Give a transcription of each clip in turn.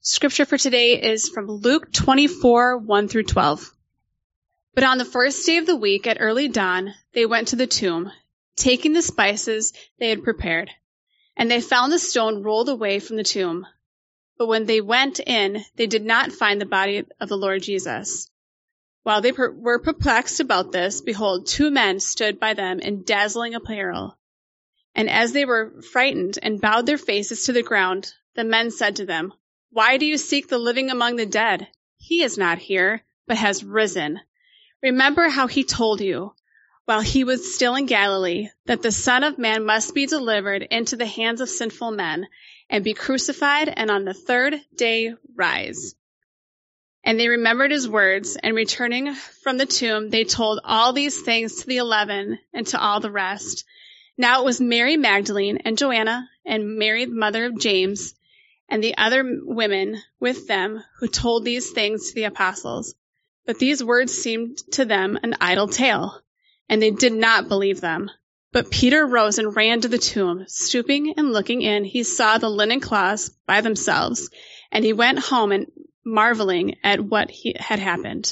Scripture for today is from Luke 24, 1 through 12. But on the first day of the week at early dawn, they went to the tomb, taking the spices they had prepared. And they found the stone rolled away from the tomb. But when they went in, they did not find the body of the Lord Jesus. While they were perplexed about this, behold, two men stood by them in dazzling apparel. And as they were frightened and bowed their faces to the ground, the men said to them, "Why do you seek the living among the dead? He is not here, but has risen. Remember how he told you, while he was still in Galilee, that the Son of Man must be delivered into the hands of sinful men, and be crucified, and on the third day rise." And they remembered his words, and returning from the tomb, they told all these things to the 11 and to all the rest. Now it was Mary Magdalene and Joanna and Mary, the mother of James, and the other women with them who told these things to the apostles. But these words seemed to them an idle tale, and they did not believe them. But Peter rose and ran to the tomb. Stooping and looking in, he saw the linen cloths by themselves, and he went home and marveling at what had happened.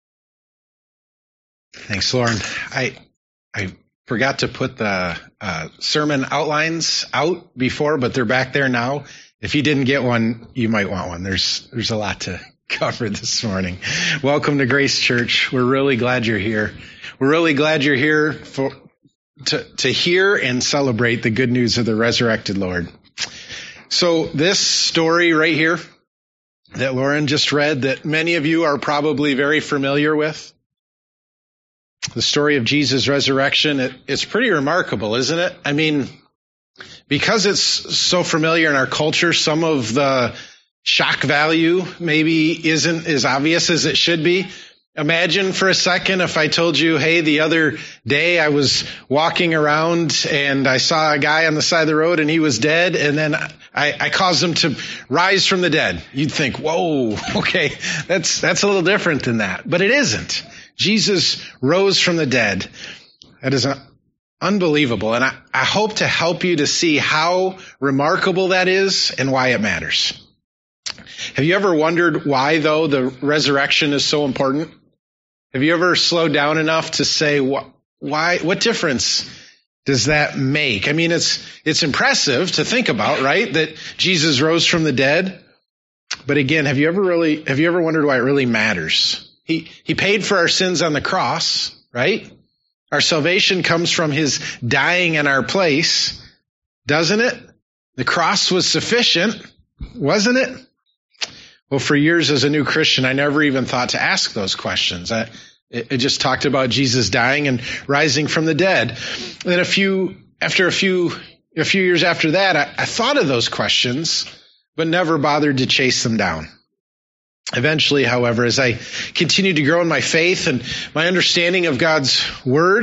Thanks, Lauren. I forgot to put the sermon outlines out before, but they're back there now. If you didn't get one, you might want one. There's a lot to cover this morning. Welcome to Grace Church. We're really glad you're here. We're really glad you're here to hear and celebrate the good news of the resurrected Lord. So this story right here that Lauren just read, that many of you are probably very familiar with, the story of Jesus' resurrection, it's pretty remarkable, isn't it? I mean, because it's so familiar in our culture, some of the shock value maybe isn't as obvious as it should be. Imagine for a second if I told you, hey, the other day I was walking around and I saw a guy on the side of the road and he was dead, and then I caused him to rise from the dead. You'd think, whoa, okay, that's a little different than that. But it isn't. Jesus rose from the dead. That is unbelievable. And I hope to help you to see how remarkable that is and why it matters. Have you ever wondered why, though, the resurrection is so important? Have you ever slowed down enough to say, why? What difference does that make? I mean, it's impressive to think about, right? That Jesus rose from the dead. But again, have you ever wondered why it really matters? He paid for our sins on the cross, right? Our salvation comes from his dying in our place, doesn't it? The cross was sufficient, wasn't it? Well, for years as a new Christian, I never even thought to ask those questions. It just talked about Jesus dying and rising from the dead. And then a few years after that, I thought of those questions, but never bothered to chase them down. Eventually, however, as I continued to grow in my faith and my understanding of God's word,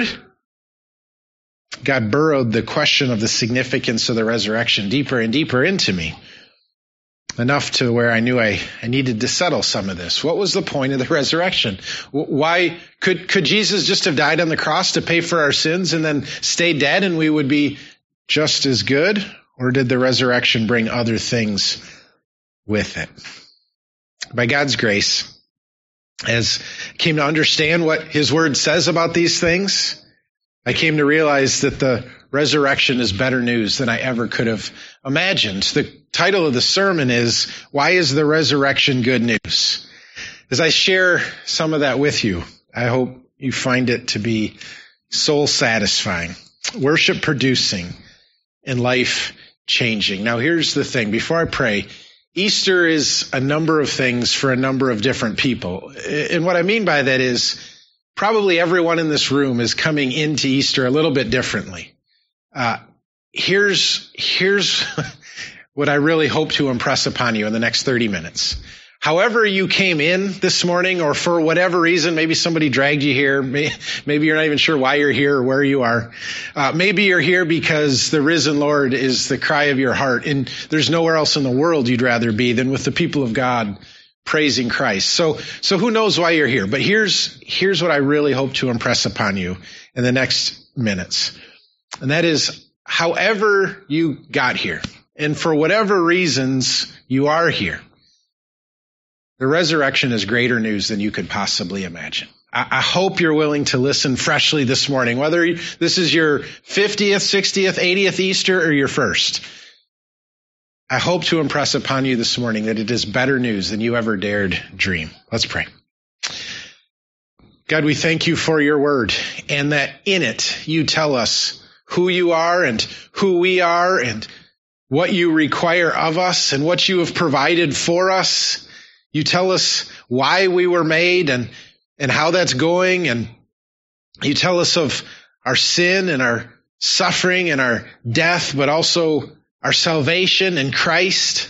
God burrowed the question of the significance of the resurrection deeper and deeper into me. Enough to where I knew I needed to settle some of this. What was the point of the resurrection? Why could Jesus just have died on the cross to pay for our sins and then stay dead and we would be just as good? Or did the resurrection bring other things with it? By God's grace, as I came to understand what his word says about these things, I came to realize that the resurrection is better news than I ever could have imagined. The title of the sermon is, Why is the Resurrection Good News? As I share some of that with you, I hope you find it to be soul satisfying, worship producing, and life changing. Now here's the thing. Before I pray, Easter is a number of things for a number of different people. And what I mean by that is probably everyone in this room is coming into Easter a little bit differently. Here's what I really hope to impress upon you in the next 30 minutes. However you came in this morning, or for whatever reason, maybe somebody dragged you here. Maybe you're not even sure why you're here or where you are. Maybe you're here because the risen Lord is the cry of your heart, and there's nowhere else in the world you'd rather be than with the people of God praising Christ. So who knows why you're here? But here's what I really hope to impress upon you in the next minutes. And that is, however you got here, and for whatever reasons you are here, The resurrection is greater news than you could possibly imagine. I hope you're willing to listen freshly this morning, whether this is your 50th, 60th, 80th Easter or your first. I hope to impress upon you this morning that it is better news than you ever dared dream. Let's pray. God, we thank you for your word, and that in it you tell us who you are and who we are and what you require of us and what you have provided for us. You tell us why we were made and how that's going, and you tell us of our sin and our suffering and our death, but also our salvation in Christ.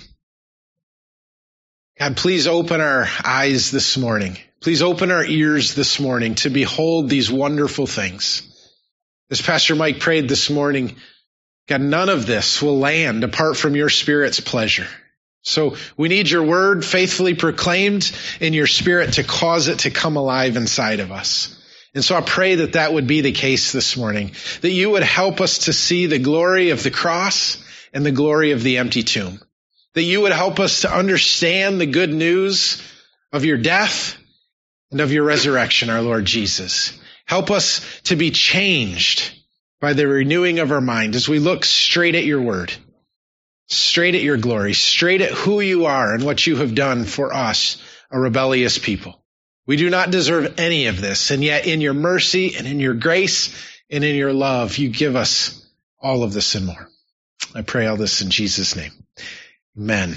God, please open our eyes this morning. Please open our ears this morning to behold these wonderful things. As Pastor Mike prayed this morning, God, none of this will land apart from your Spirit's pleasure. So we need your word faithfully proclaimed in your Spirit to cause it to come alive inside of us. And so I pray that that would be the case this morning, that you would help us to see the glory of the cross and the glory of the empty tomb, that you would help us to understand the good news of your death and of your resurrection, our Lord Jesus. Help us to be changed by the renewing of our mind as we look straight at your word, straight at your glory, straight at who you are and what you have done for us, a rebellious people. We do not deserve any of this, and yet in your mercy and in your grace and in your love, you give us all of this and more. I pray all this in Jesus' name. Amen.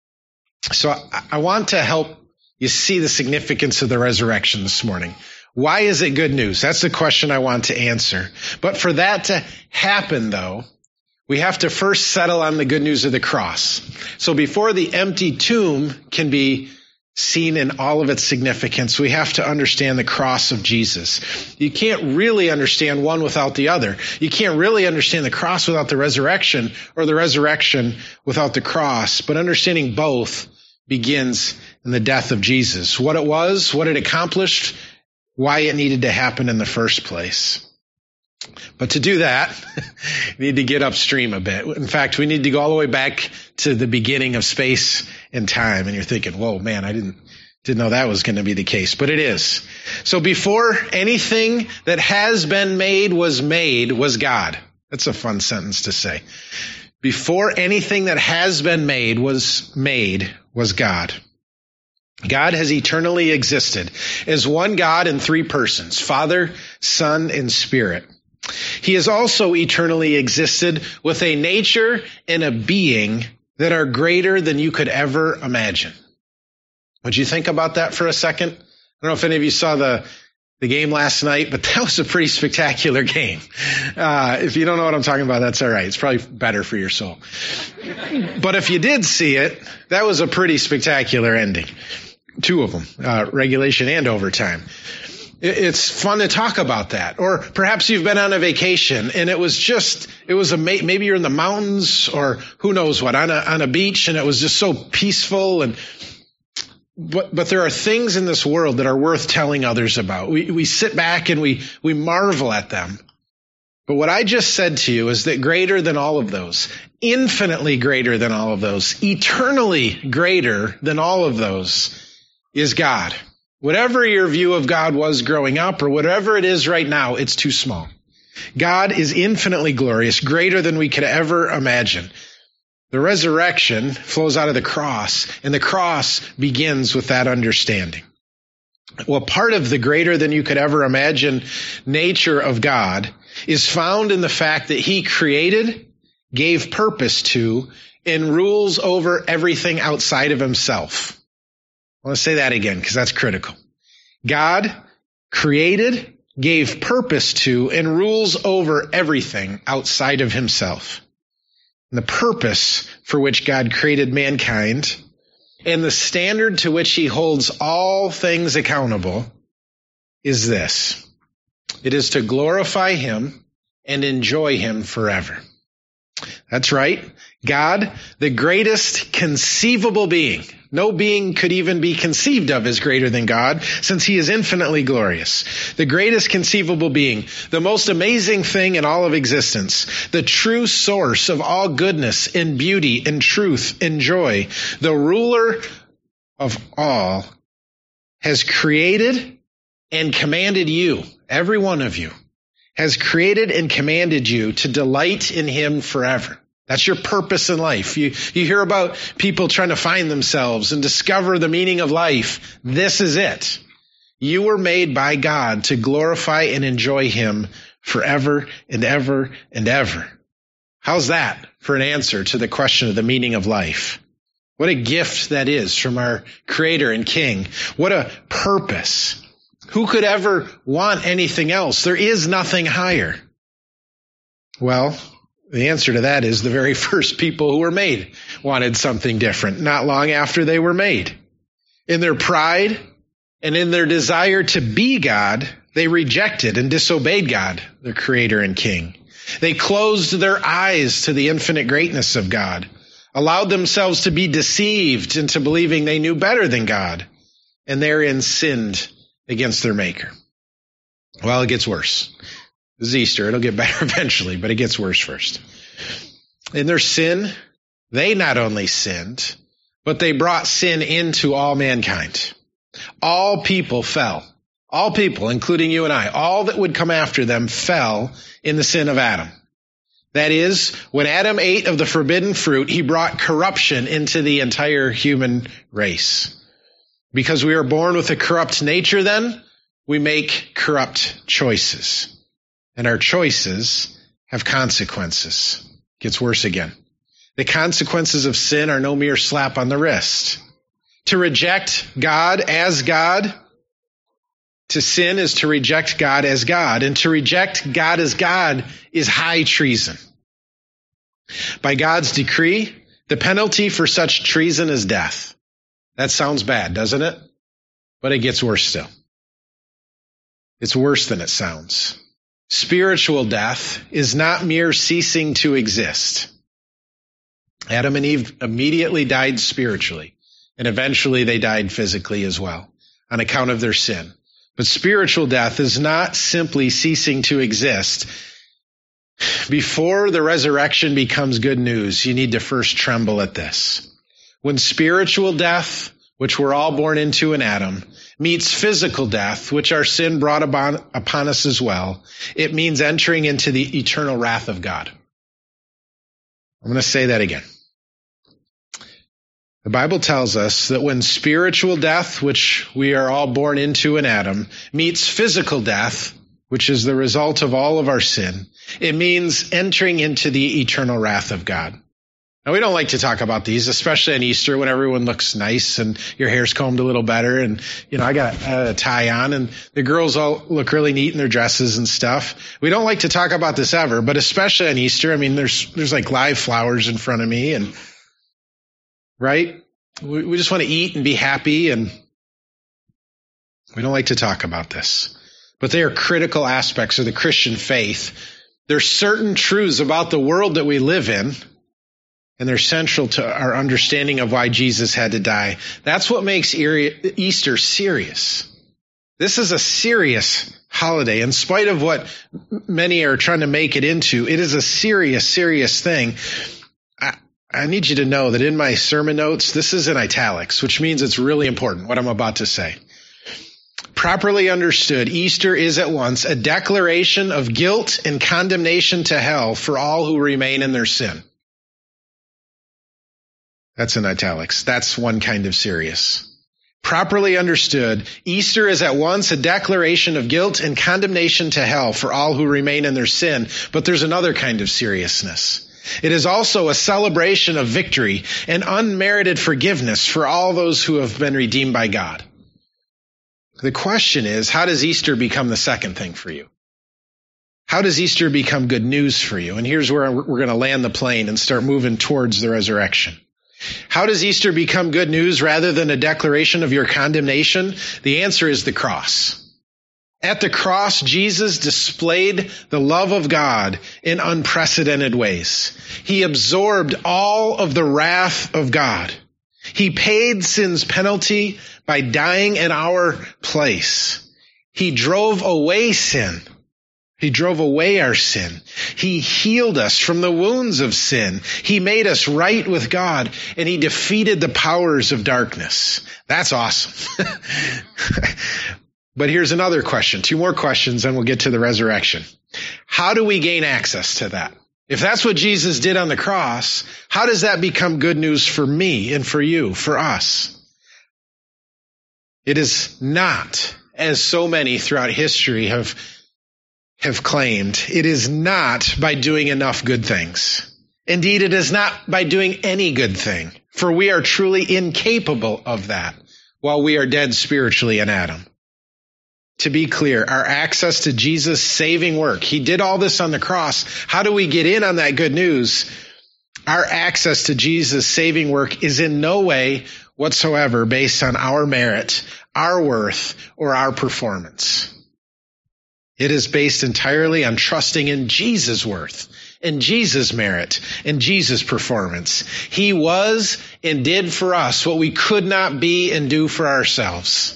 So I want to help you see the significance of the resurrection this morning. Why is it good news? That's the question I want to answer. But for that to happen, though, we have to first settle on the good news of the cross. So before the empty tomb can be seen in all of its significance, we have to understand the cross of Jesus. You can't really understand one without the other. You can't really understand the cross without the resurrection, or the resurrection without the cross. But understanding both begins in the death of Jesus. What it was, what it accomplished, why it needed to happen in the first place. But to do that, we need to get upstream a bit. In fact, we need to go all the way back to the beginning of space and time. And you're thinking, whoa, man, I didn't know that was going to be the case. But it is. So before anything that has been made was God. That's a fun sentence to say. Before anything that has been made was God. God has eternally existed as one God in three persons, Father, Son, and Spirit. He has also eternally existed with a nature and a being that are greater than you could ever imagine. Would you think about that for a second? I don't know if any of you saw the game last night, but that was a pretty spectacular game. If you don't know what I'm talking about, that's all right. It's probably better for your soul. But if you did see it, that was a pretty spectacular ending. Two of them, regulation and overtime. It's fun to talk about that. Or perhaps you've been on a vacation and maybe you're in the mountains or who knows what, on a beach, and it was just so peaceful. But there are things in this world that are worth telling others about. We sit back and we marvel at them. But what I just said to you is that greater than all of those, infinitely greater than all of those, eternally greater than all of those is God. Whatever your view of God was growing up or whatever it is right now, it's too small. God is infinitely glorious, greater than we could ever imagine. The resurrection flows out of the cross, and the cross begins with that understanding. Well, part of the greater than you could ever imagine nature of God is found in the fact that he created, gave purpose to, and rules over everything outside of himself. I want to say that again because that's critical. God created, gave purpose to, and rules over everything outside of himself. And the purpose for which God created mankind and the standard to which he holds all things accountable is this. It is to glorify him and enjoy him forever. That's right. God, the greatest conceivable being. No being could even be conceived of as greater than God, since he is infinitely glorious. The greatest conceivable being, the most amazing thing in all of existence, the true source of all goodness and beauty and truth and joy, the ruler of all, has created and commanded you, every one of you, has created and commanded you to delight in him forever. That's your purpose in life. You hear about people trying to find themselves and discover the meaning of life. This is it. You were made by God to glorify and enjoy him forever and ever and ever. How's that for an answer to the question of the meaning of life? What a gift that is from our Creator and King. What a purpose. Who could ever want anything else? There is nothing higher. Well, the answer to that is the very first people who were made wanted something different, not long after they were made. In their pride and in their desire to be God, they rejected and disobeyed God, their Creator and King. They closed their eyes to the infinite greatness of God, allowed themselves to be deceived into believing they knew better than God, and therein sinned against their Maker. Well, it gets worse. This is Easter. It'll get better eventually, but it gets worse first. In their sin, they not only sinned, but they brought sin into all mankind. All people fell. All people, including you and I, all that would come after them fell in the sin of Adam. That is, when Adam ate of the forbidden fruit, he brought corruption into the entire human race. Because we are born with a corrupt nature then, we make corrupt choices. And our choices have consequences. It gets worse again. The consequences of sin are no mere slap on the wrist. To reject God as God, to sin is to reject God as God. And to reject God as God is high treason. By God's decree, the penalty for such treason is death. That sounds bad, doesn't it? But it gets worse still. It's worse than it sounds. Spiritual death is not mere ceasing to exist. Adam and Eve immediately died spiritually, and eventually they died physically as well, on account of their sin. But spiritual death is not simply ceasing to exist. Before the resurrection becomes good news, you need to first tremble at this. When spiritual death, which we're all born into in Adam, meets physical death, which our sin brought upon us as well, it means entering into the eternal wrath of God. I'm going to say that again. The Bible tells us that when spiritual death, which we are all born into in Adam, meets physical death, which is the result of all of our sin, it means entering into the eternal wrath of God. Now, we don't like to talk about these, especially on Easter when everyone looks nice and your hair's combed a little better. And, I got a tie on and the girls all look really neat in their dresses and stuff. We don't like to talk about this ever, but especially on Easter, there's like live flowers in front of me and, right? We just want to eat and be happy, and we don't like to talk about this. But they are critical aspects of the Christian faith. There's certain truths about the world that we live in, and they're central to our understanding of why Jesus had to die. That's what makes Easter serious. This is a serious holiday. In spite of what many are trying to make it into, it is a serious, serious thing. I need you to know that in my sermon notes, this is in italics, which means it's really important what I'm about to say. Properly understood, Easter is at once a declaration of guilt and condemnation to hell for all who remain in their sin. That's in italics. That's one kind of serious. Properly understood, Easter is at once a declaration of guilt and condemnation to hell for all who remain in their sin, but there's another kind of seriousness. It is also a celebration of victory and unmerited forgiveness for all those who have been redeemed by God. The question is, how does Easter become the second thing for you? How does Easter become good news for you? And here's where we're going to land the plane and start moving towards the resurrection. How does Easter become good news rather than a declaration of your condemnation? The answer is the cross. At the cross, Jesus displayed the love of God in unprecedented ways. He absorbed all of the wrath of God. He paid sin's penalty by dying in our place. He drove away sin He drove away our sin. He healed us from the wounds of sin. He made us right with God, and he defeated the powers of darkness. That's awesome. But here's another question. 2 more questions, and we'll get to the resurrection. How do we gain access to that? If that's what Jesus did on the cross, how does that become good news for me and for you, for us? It is not, as so many throughout history have claimed, it is not by doing enough good things. Indeed, it is not by doing any good thing, for we are truly incapable of that while we are dead spiritually in Adam. To be clear, our access to Jesus' saving work, he did all this on the cross. How do we get in on that good news? Our access to Jesus' saving work is in no way whatsoever based on our merit, our worth, or our performance. It is based entirely on trusting in Jesus' worth, in Jesus' merit, in Jesus' performance. He was and did for us what we could not be and do for ourselves.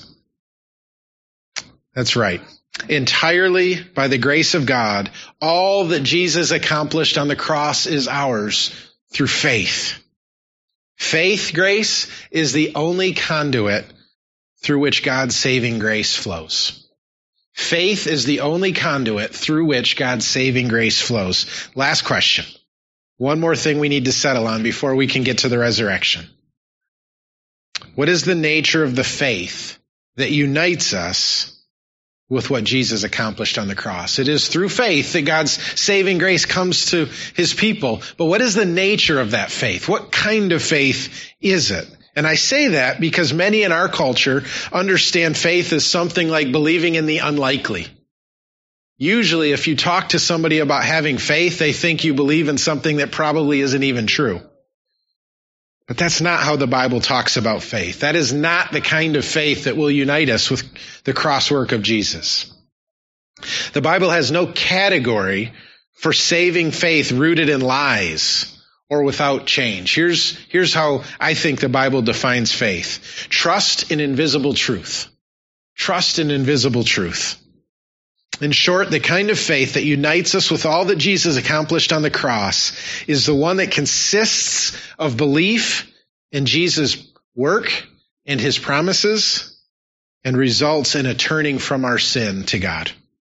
That's right. Entirely by the grace of God, all that Jesus accomplished on the cross is ours through faith. Faith, grace, is the only conduit through which God's saving grace flows. Faith is the only conduit through which God's saving grace flows. Last question. One more thing we need to settle on before we can get to the resurrection. What is the nature of the faith that unites us with what Jesus accomplished on the cross? It is through faith that God's saving grace comes to his people. But what is the nature of that faith? What kind of faith is it? And I say that because many in our culture understand faith as something like believing in the unlikely. Usually, if you talk to somebody about having faith, they think you believe in something that probably isn't even true. But that's not how the Bible talks about faith. That is not the kind of faith that will unite us with the cross work of Jesus. The Bible has no category for saving faith rooted in lies or without change. Here's how I think the Bible defines faith. Trust in invisible truth. Trust in invisible truth. In short, the kind of faith that unites us with all that Jesus accomplished on the cross is the one that consists of belief in Jesus' work and his promises and results in a turning from our sin to God.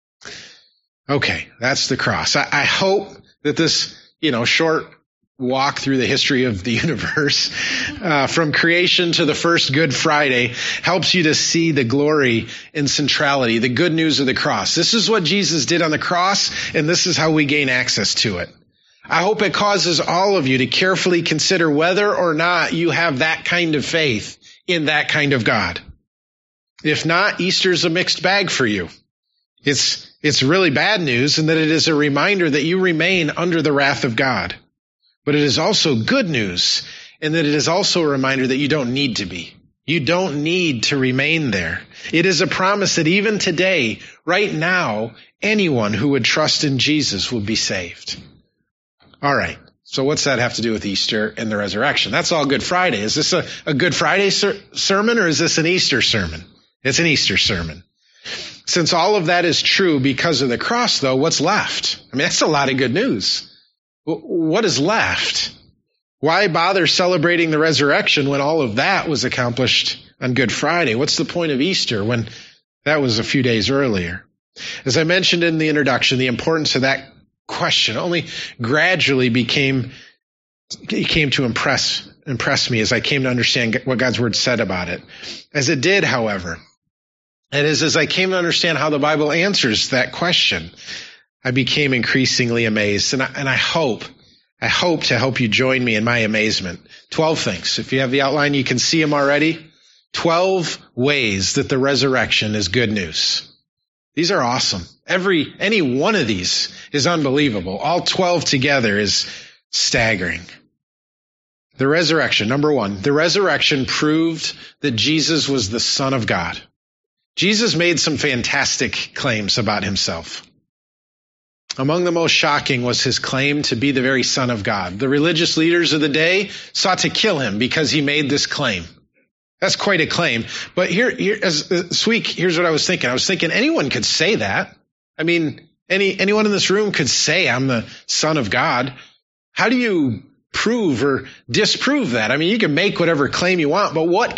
Okay, that's the cross. I hope that this, short walk through the history of the universe, from creation to the first Good Friday, helps you to see the glory and centrality, the good news of the cross. This is what Jesus did on the cross, and this is how we gain access to it. I hope it causes all of you to carefully consider whether or not you have that kind of faith in that kind of God. If not, Easter's a mixed bag for you. It's really bad news in that it is a reminder that you remain under the wrath of God. But it is also good news in that it is also a reminder that you don't need to be. You don't need to remain there. It is a promise that even today, right now, anyone who would trust in Jesus will be saved. All right. So what's that have to do with Easter and the resurrection? That's all Good Friday. Is this a Good Friday sermon or is this an Easter sermon? It's an Easter sermon. Since all of that is true because of the cross, though, what's left? I mean, that's a lot of good news. What is left? Why bother celebrating the resurrection when all of that was accomplished on Good Friday? What's the point of Easter when that was a few days earlier? As I mentioned in the introduction, the importance of that question only gradually came to impress me as I came to understand what God's word said about it. As it did, however, it is as I came to understand how the Bible answers that question, I became increasingly amazed, and I hope to help you join me in my amazement. 12 things. If you have the outline, you can see them already. 12 ways that the resurrection is good news. These are awesome. Any one of these is unbelievable. All 12 together is staggering. The resurrection, number one, the resurrection proved that Jesus was the Son of God. Jesus made some fantastic claims about himself. Among the most shocking was his claim to be the very Son of God. The religious leaders of the day sought to kill him because he made this claim. That's quite a claim. But here's what I was thinking. I was thinking anyone could say that. I mean, Anyone in this room could say, I'm the Son of God. How do you prove or disprove that? I mean, you can make whatever claim you want, but what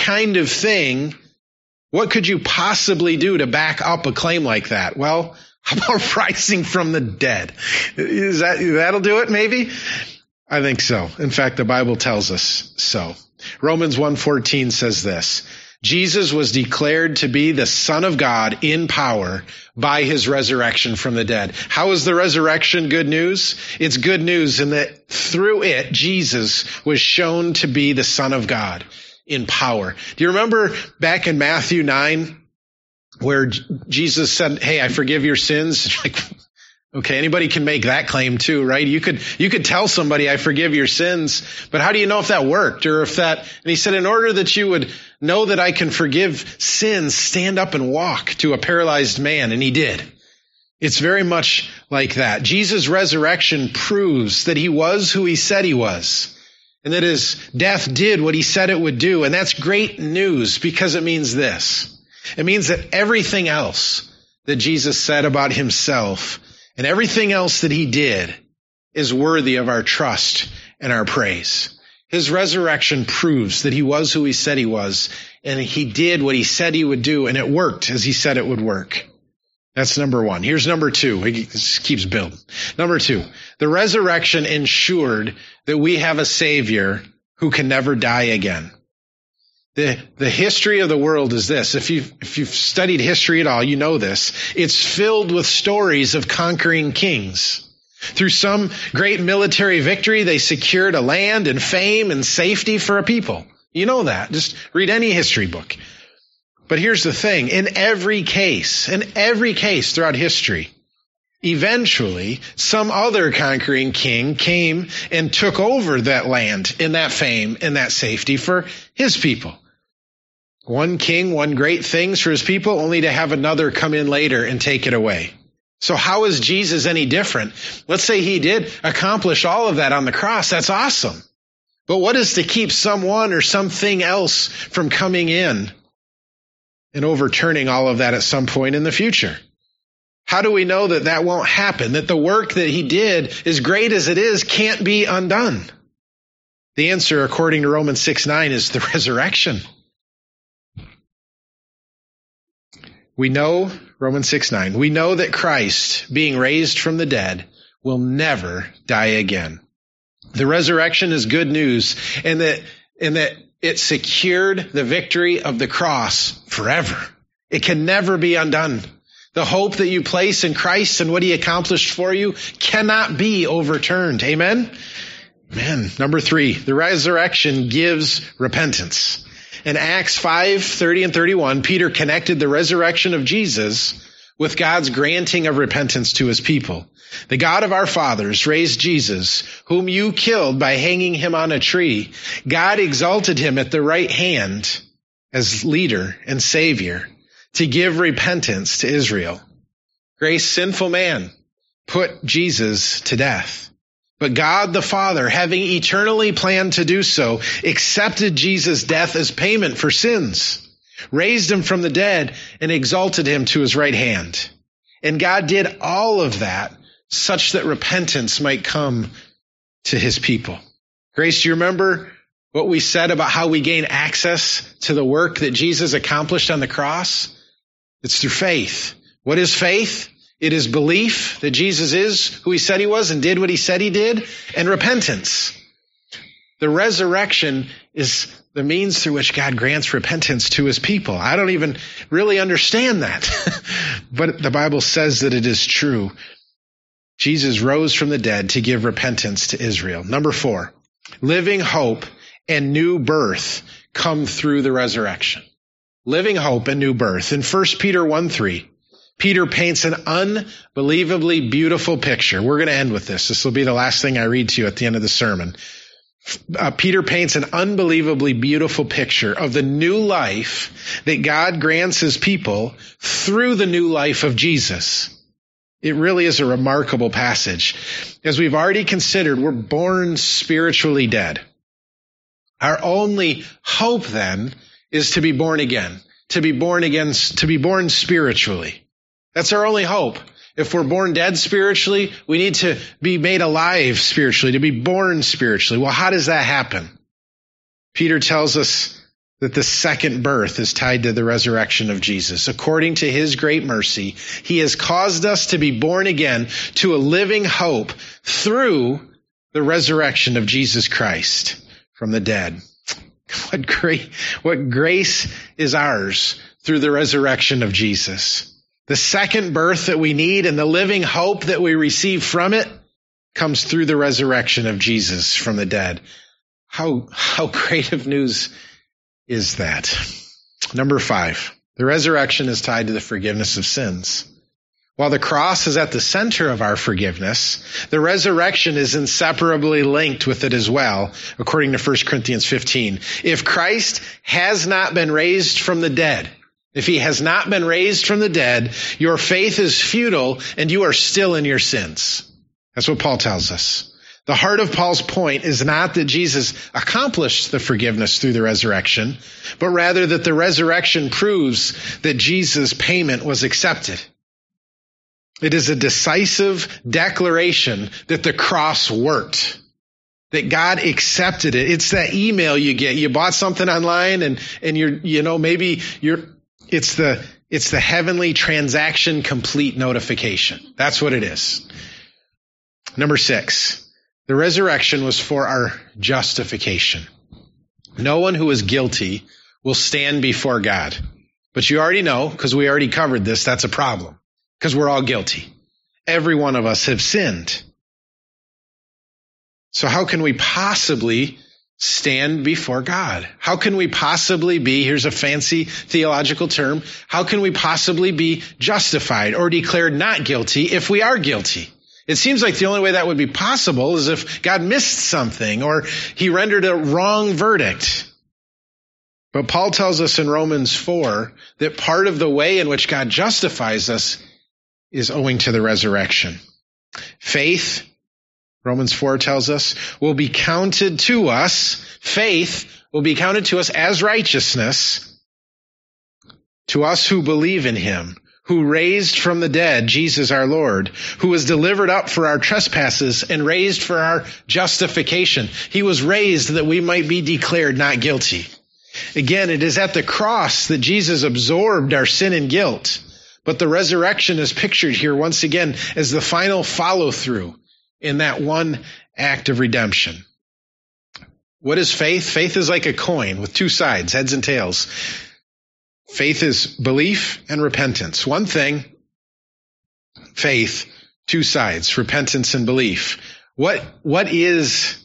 could you possibly do to back up a claim like that? Well, how about rising from the dead? That'll do it, maybe? I think so. In fact, the Bible tells us so. Romans 1:14 says this: Jesus was declared to be the Son of God in power by his resurrection from the dead. How is the resurrection good news? It's good news in that through it, Jesus was shown to be the Son of God in power. Do you remember back in Matthew 9 where Jesus said, hey, I forgive your sins? Like, okay, anybody can make that claim too, right? You could tell somebody, I forgive your sins, but how do you know if that worked or if that, and he said, in order that you would know that I can forgive sins, stand up and walk to a paralyzed man, and he did. It's very much like that. Jesus' resurrection proves that he was who he said he was, and that his death did what he said it would do, and that's great news because it means this. It means that everything else that Jesus said about himself and everything else that he did is worthy of our trust and our praise. His resurrection proves that he was who he said he was, and he did what he said he would do, and it worked as he said it would work. That's number one. Here's number two. It just keeps building. Number two, the resurrection ensured that we have a Savior who can never die again. The history of the world is this. If you've studied history at all, you know this. It's filled with stories of conquering kings. Through some great military victory, they secured a land and fame and safety for a people. You know that. Just read any history book. But here's the thing. In every case throughout history, eventually some other conquering king came and took over that land and that fame and that safety for his people. One king won great things for his people, only to have another come in later and take it away. So how is Jesus any different? Let's say he did accomplish all of that on the cross. That's awesome. But what is to keep someone or something else from coming in and overturning all of that at some point in the future? How do we know that that won't happen? That the work that he did, as great as it is, can't be undone? The answer, according to Romans 6:9, is the resurrection. We know, Romans 6:9, we know that Christ, being raised from the dead, will never die again. The resurrection is good news, and that it secured the victory of the cross forever. It can never be undone. The hope that you place in Christ and what he accomplished for you cannot be overturned. Amen? Amen. Number three, the resurrection gives repentance. In Acts 5:30 and 31, Peter connected the resurrection of Jesus with God's granting of repentance to his people. The God of our fathers raised Jesus, whom you killed by hanging him on a tree. God exalted him at the right hand as leader and savior to give repentance to Israel. Grace, sinful man, put Jesus to death. But God the Father, having eternally planned to do so, accepted Jesus' death as payment for sins, raised him from the dead, and exalted him to his right hand. And God did all of that such that repentance might come to his people. Grace, do you remember what we said about how we gain access to the work that Jesus accomplished on the cross? It's through faith. What is faith? It is belief that Jesus is who he said he was and did what he said he did, and repentance. The resurrection is the means through which God grants repentance to his people. I don't even really understand that, but the Bible says that it is true. Jesus rose from the dead to give repentance to Israel. Number four, living hope and new birth come through the resurrection. Living hope and new birth. In 1 Peter 1:3, Peter paints an unbelievably beautiful picture. We're going to end with this. This will be the last thing I read to you at the end of the sermon. Peter paints an unbelievably beautiful picture of the new life that God grants his people through the new life of Jesus. It really is a remarkable passage. As we've already considered, we're born spiritually dead. Our only hope then is to be born again, to be born spiritually. That's our only hope. If we're born dead spiritually, we need to be made alive spiritually, to be born spiritually. Well, how does that happen? Peter tells us that the second birth is tied to the resurrection of Jesus. According to his great mercy, he has caused us to be born again to a living hope through the resurrection of Jesus Christ from the dead. What grace is ours through the resurrection of Jesus. The second birth that we need and the living hope that we receive from it comes through the resurrection of Jesus from the dead. How great of news is that? Number 5, the resurrection is tied to the forgiveness of sins. While the cross is at the center of our forgiveness, the resurrection is inseparably linked with it as well, according to 1 Corinthians 15. If Christ has not been raised from the dead, if he has not been raised from the dead, your faith is futile and you are still in your sins. That's what Paul tells us. The heart of Paul's point is not that Jesus accomplished the forgiveness through the resurrection, but rather that the resurrection proves that Jesus' payment was accepted. It is a decisive declaration that the cross worked, that God accepted it. It's that email you get. You bought something online and it's the heavenly transaction complete notification. That's what it is. Number 6. The resurrection was for our justification. No one who is guilty will stand before God. But you already know, because we already covered this, that's a problem. Because we're all guilty. Every one of us have sinned. So how can we possibly stand before God? How can we possibly be, here's a fancy theological term, how can we possibly be justified or declared not guilty if we are guilty? It seems like the only way that would be possible is if God missed something or he rendered a wrong verdict. But Paul tells us in Romans 4 that part of the way in which God justifies us is owing to the resurrection. Faith, Romans 4 tells us, will be counted to us, faith will be counted to us as righteousness, to us who believe in him, who raised from the dead Jesus our Lord, who was delivered up for our trespasses and raised for our justification. He was raised that we might be declared not guilty. Again, it is at the cross that Jesus absorbed our sin and guilt. But the resurrection is pictured here once again as the final follow-through in that one act of redemption. What is faith? Faith is like a coin with two sides, heads and tails. Faith is belief and repentance. One thing, faith, two sides, repentance and belief. What is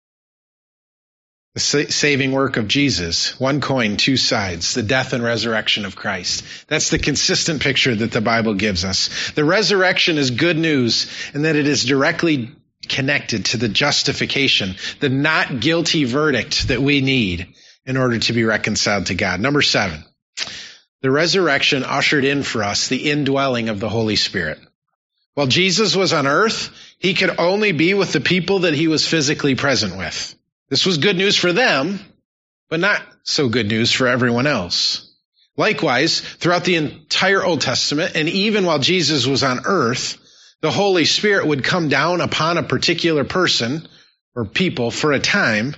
the saving work of Jesus? One coin, two sides, the death and resurrection of Christ. That's the consistent picture that the Bible gives us. The resurrection is good news in that it is directly connected to the justification, the not guilty verdict that we need in order to be reconciled to God. Number 7. The resurrection ushered in for us the indwelling of the Holy Spirit. While Jesus was on earth, he could only be with the people that he was physically present with. This was good news for them, but not so good news for everyone else. Likewise, throughout the entire Old Testament, and even while Jesus was on earth, the Holy Spirit would come down upon a particular person or people for a time.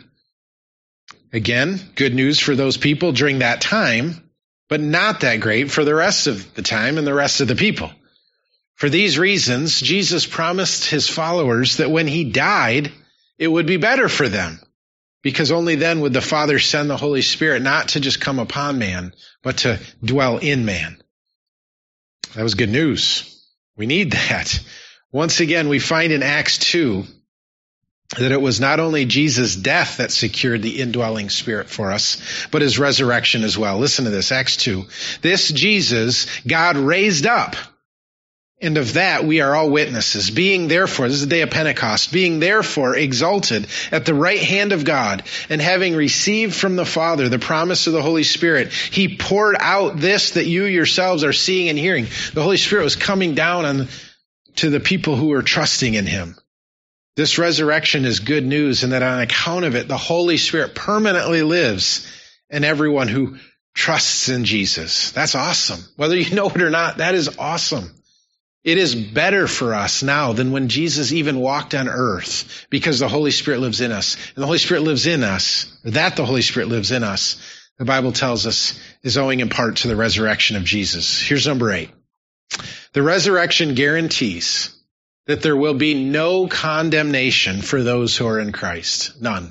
Again, good news for those people during that time, but not that great for the rest of the time and the rest of the people. For these reasons, Jesus promised his followers that when he died, it would be better for them, because only then would the Father send the Holy Spirit not to just come upon man, but to dwell in man. That was good news. We need that. Once again, we find in Acts 2 that it was not only Jesus' death that secured the indwelling Spirit for us, but his resurrection as well. Listen to this, Acts 2. This Jesus God raised up, and of that we are all witnesses. Being therefore, this is the day of Pentecost, being therefore exalted at the right hand of God, and having received from the Father the promise of the Holy Spirit, he poured out this that you yourselves are seeing and hearing. The Holy Spirit was coming down to the people who were trusting in him. This resurrection is good news, and that on account of it, the Holy Spirit permanently lives in everyone who trusts in Jesus. That's awesome. Whether you know it or not, that is awesome. It is better for us now than when Jesus even walked on earth, because the Holy Spirit lives in us. And the Holy Spirit lives in us, the Holy Spirit lives in us, the Bible tells us, is owing in part to the resurrection of Jesus. Here's number 8. The resurrection guarantees that there will be no condemnation for those who are in Christ. None.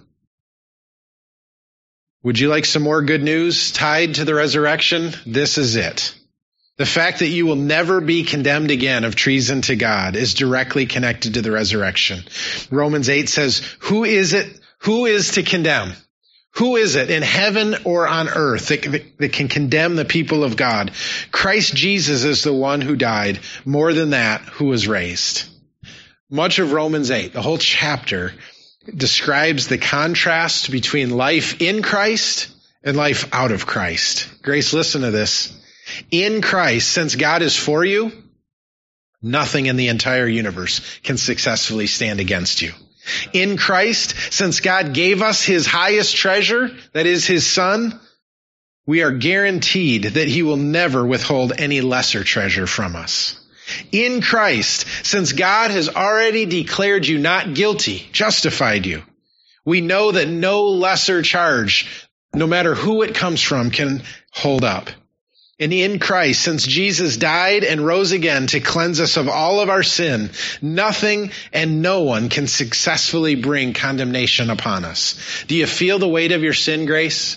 Would you like some more good news tied to the resurrection? This is it. The fact that you will never be condemned again of treason to God is directly connected to the resurrection. Romans 8 says, who is to condemn? Who is it in heaven or on earth that can condemn the people of God? Christ Jesus is the one who died. More than that, who was raised. Much of Romans 8, the whole chapter, describes the contrast between life in Christ and life out of Christ. Grace, listen to this. In Christ, since God is for you, nothing in the entire universe can successfully stand against you. In Christ, since God gave us his highest treasure, that is his Son, we are guaranteed that he will never withhold any lesser treasure from us. In Christ, since God has already declared you not guilty, justified you, we know that no lesser charge, no matter who it comes from, can hold up. And in Christ, since Jesus died and rose again to cleanse us of all of our sin, nothing and no one can successfully bring condemnation upon us. Do you feel the weight of your sin, Grace?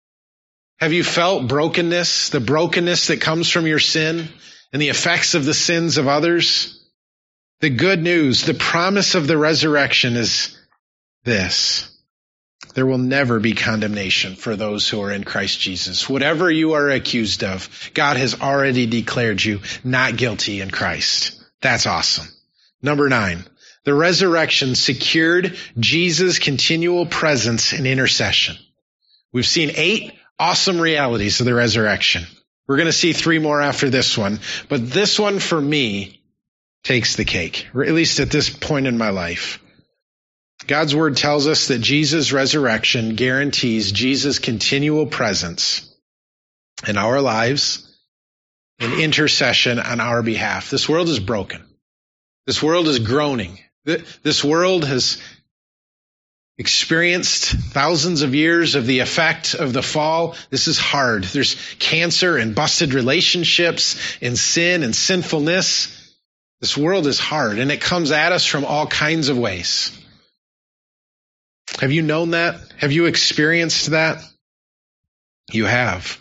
Have you felt brokenness, the brokenness that comes from your sin and the effects of the sins of others? The good news, the promise of the resurrection is this. There will never be condemnation for those who are in Christ Jesus. Whatever you are accused of, God has already declared you not guilty in Christ. That's awesome. Number 9, the resurrection secured Jesus' continual presence and intercession. We've seen 8 awesome realities of the resurrection. We're going to see 3 more after this one, but this one for me takes the cake, or at least at this point in my life. God's word tells us that Jesus' resurrection guarantees Jesus' continual presence in our lives and intercession on our behalf. This world is broken. This world is groaning. This world has experienced thousands of years of the effect of the fall. This is hard. There's cancer and busted relationships and sin and sinfulness. This world is hard, and it comes at us from all kinds of ways. Have you known that? Have you experienced that? You have.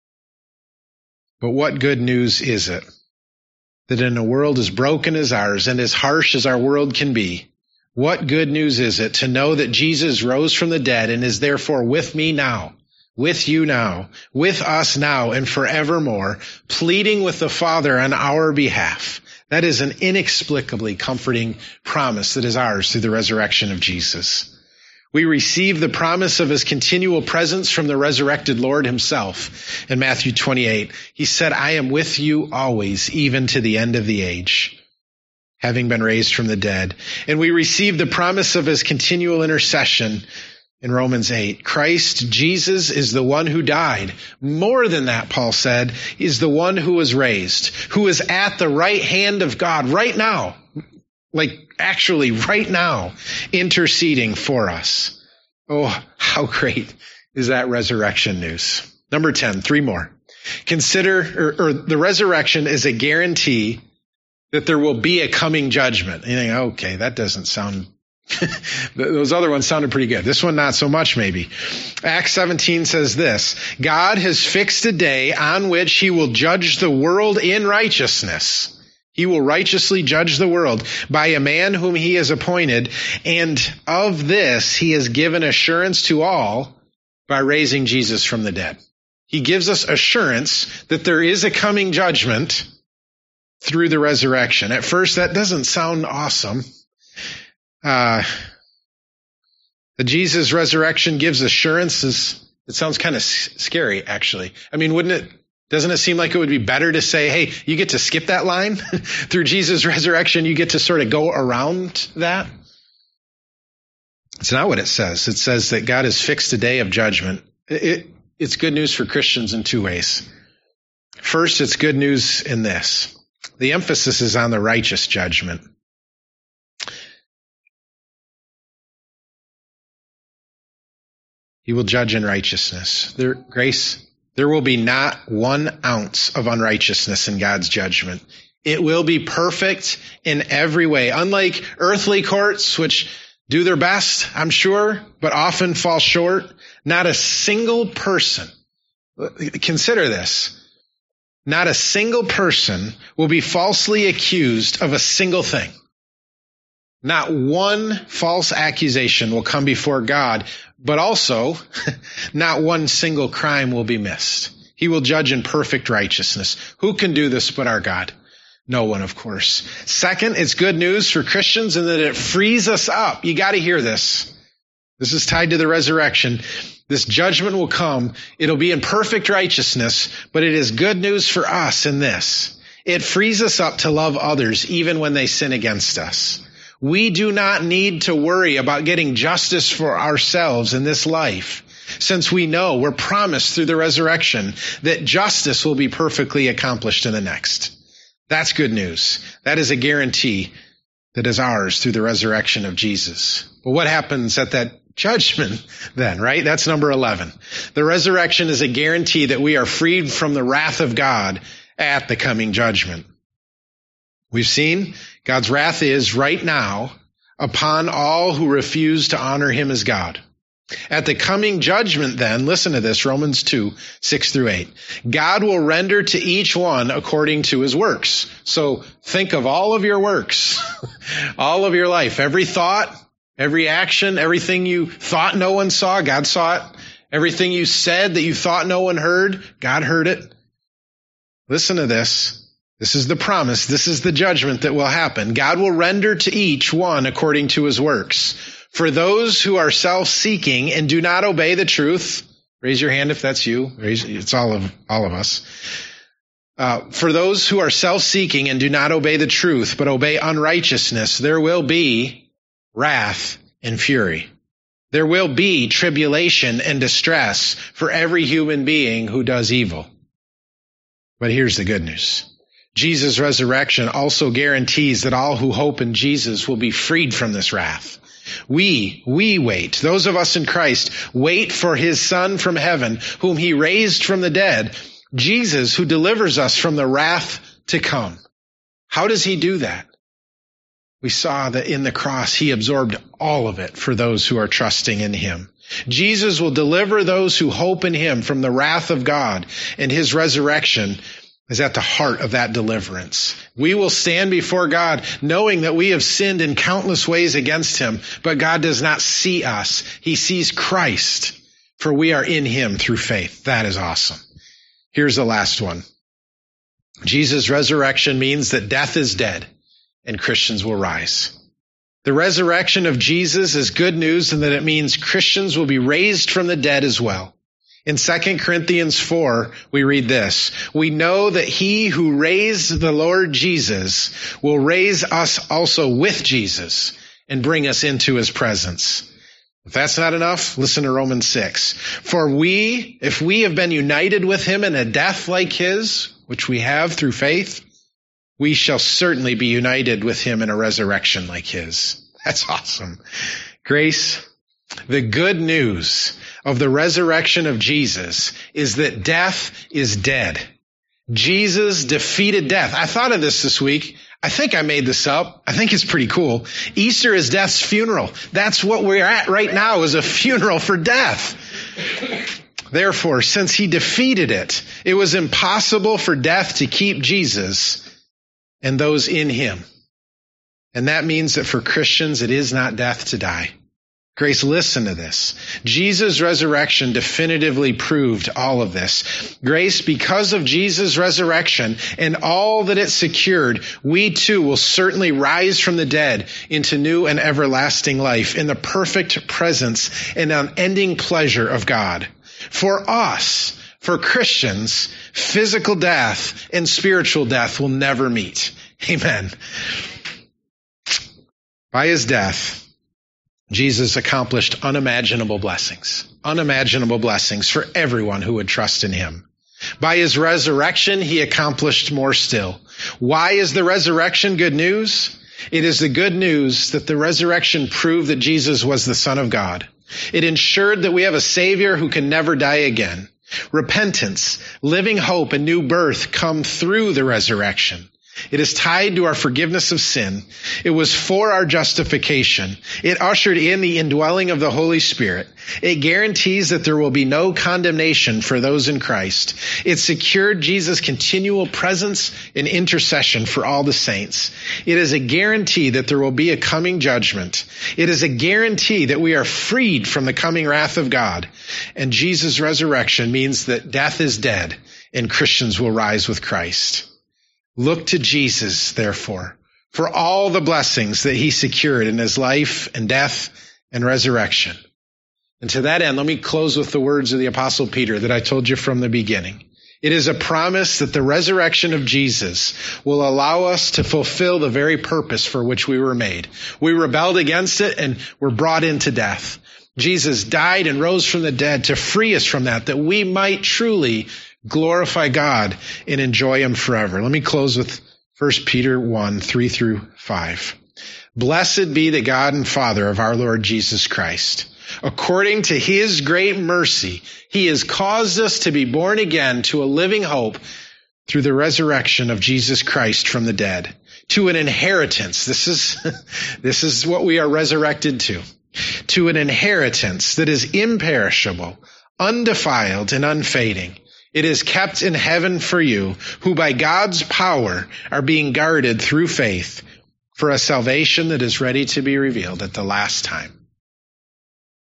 But what good news is it? That in a world as broken as ours and as harsh as our world can be, what good news is it to know that Jesus rose from the dead and is therefore with me now, with you now, with us now and forevermore, pleading with the Father on our behalf. That is an inexplicably comforting promise that is ours through the resurrection of Jesus. We receive the promise of his continual presence from the resurrected Lord himself. In Matthew 28, he said, I am with you always, even to the end of the age, having been raised from the dead. And we receive the promise of his continual intercession in Romans 8. Christ Jesus is the one who died. More than that, Paul said, is the one who was raised, who is at the right hand of God right now. Like actually right now, interceding for us. Oh, how great is that resurrection news? Number 10, 3 more. Consider, or the resurrection is a guarantee that there will be a coming judgment. And you think, okay, that doesn't sound, those other ones sounded pretty good. This one, not so much maybe. Acts 17 says this, God has fixed a day on which he will judge the world in righteousness. He will righteously judge the world by a man whom he has appointed, and of this he has given assurance to all by raising Jesus from the dead. He gives us assurance that there is a coming judgment through the resurrection. At first, that doesn't sound awesome. The Jesus resurrection gives assurances. It sounds kind of scary, actually. I mean, doesn't it seem like it would be better to say, hey, you get to skip that line? Through Jesus' resurrection, you get to sort of go around that? It's not what it says. It says that God has fixed a day of judgment. It's good news for Christians in 2 ways. First, it's good news in this. The emphasis is on the righteous judgment. He will judge in righteousness. There will be not 1 ounce of unrighteousness in God's judgment. It will be perfect in every way. Unlike earthly courts, which do their best, I'm sure, but often fall short, not a single person, consider this, not a single person will be falsely accused of a single thing. Not one false accusation will come before God, but also not one single crime will be missed. He will judge in perfect righteousness. Who can do this but our God? No one, of course. Second, it's good news for Christians in that it frees us up. You got to hear this. This is tied to the resurrection. This judgment will come. It'll be in perfect righteousness, but it is good news for us in this. It frees us up to love others even when they sin against us. We do not need to worry about getting justice for ourselves in this life, since we know we're promised through the resurrection that justice will be perfectly accomplished in the next. That's good news. That is a guarantee that is ours through the resurrection of Jesus. But what happens at that judgment then, right? That's number 11. The resurrection is a guarantee that we are freed from the wrath of God at the coming judgment. We've seen God's wrath is right now upon all who refuse to honor him as God. At the coming judgment then, listen to this, Romans 2, 6 through 8. God will render to each one according to his works. So think of all of your works, all of your life, every thought, every action, everything you thought no one saw, God saw it. Everything you said that you thought no one heard, God heard it. Listen to this. This is the promise. This is the judgment that will happen. God will render to each one according to his works. For those who are self-seeking and do not obey the truth, raise your hand if that's you. It's all of us. For those who are self-seeking and do not obey the truth, but obey unrighteousness, there will be wrath and fury. There will be tribulation and distress for every human being who does evil. But here's the good news. Jesus' resurrection also guarantees that all who hope in Jesus will be freed from this wrath. We wait. Those of us in Christ wait for his Son from heaven, whom he raised from the dead, Jesus, who delivers us from the wrath to come. How does he do that? We saw that in the cross, he absorbed all of it for those who are trusting in him. Jesus will deliver those who hope in him from the wrath of God, and his resurrection is at the heart of that deliverance. We will stand before God knowing that we have sinned in countless ways against him, but God does not see us. He sees Christ, for we are in him through faith. That is awesome. Here's the last one. Jesus' resurrection means that death is dead and Christians will rise. The resurrection of Jesus is good news in that it means Christians will be raised from the dead as well. In 2 Corinthians 4, we read this. We know that he who raised the Lord Jesus will raise us also with Jesus and bring us into his presence. If that's not enough, listen to Romans 6. For if we have been united with him in a death like his, which we have through faith, we shall certainly be united with him in a resurrection like his. That's awesome. Grace, the good news of the resurrection of Jesus is that death is dead. Jesus defeated death. I thought of this week. I think I made this up. I think it's pretty cool. Easter is death's funeral. That's what we're at right now, is a funeral for death. Therefore, since he defeated it, it was impossible for death to keep Jesus and those in him. And that means that for Christians, it is not death to die. Grace, listen to this. Jesus' resurrection definitively proved all of this. Grace, because of Jesus' resurrection and all that it secured, we too will certainly rise from the dead into new and everlasting life in the perfect presence and unending pleasure of God. For us, for Christians, physical death and spiritual death will never meet. Amen. By his death, Jesus accomplished unimaginable blessings for everyone who would trust in him. By his resurrection, he accomplished more still. Why is the resurrection good news? It is the good news that the resurrection proved that Jesus was the Son of God. It ensured that we have a Savior who can never die again. Repentance, living hope, and new birth come through the resurrection. It is tied to our forgiveness of sin. It was for our justification. It ushered in the indwelling of the Holy Spirit. It guarantees that there will be no condemnation for those in Christ. It secured Jesus' continual presence and intercession for all the saints. It is a guarantee that there will be a coming judgment. It is a guarantee that we are freed from the coming wrath of God. And Jesus' resurrection means that death is dead and Christians will rise with Christ. Look to Jesus, therefore, for all the blessings that he secured in his life and death and resurrection. And to that end, let me close with the words of the Apostle Peter that I told you from the beginning. It is a promise that the resurrection of Jesus will allow us to fulfill the very purpose for which we were made. We rebelled against it and were brought into death. Jesus died and rose from the dead to free us from that we might truly glorify God and enjoy him forever. Let me close with 1 Peter 1, 3 through 5. Blessed be the God and Father of our Lord Jesus Christ. According to his great mercy, he has caused us to be born again to a living hope through the resurrection of Jesus Christ from the dead, to an inheritance. This is what we are resurrected to an inheritance that is imperishable, undefiled, and unfading. It is kept in heaven for you, who by God's power are being guarded through faith for a salvation that is ready to be revealed at the last time.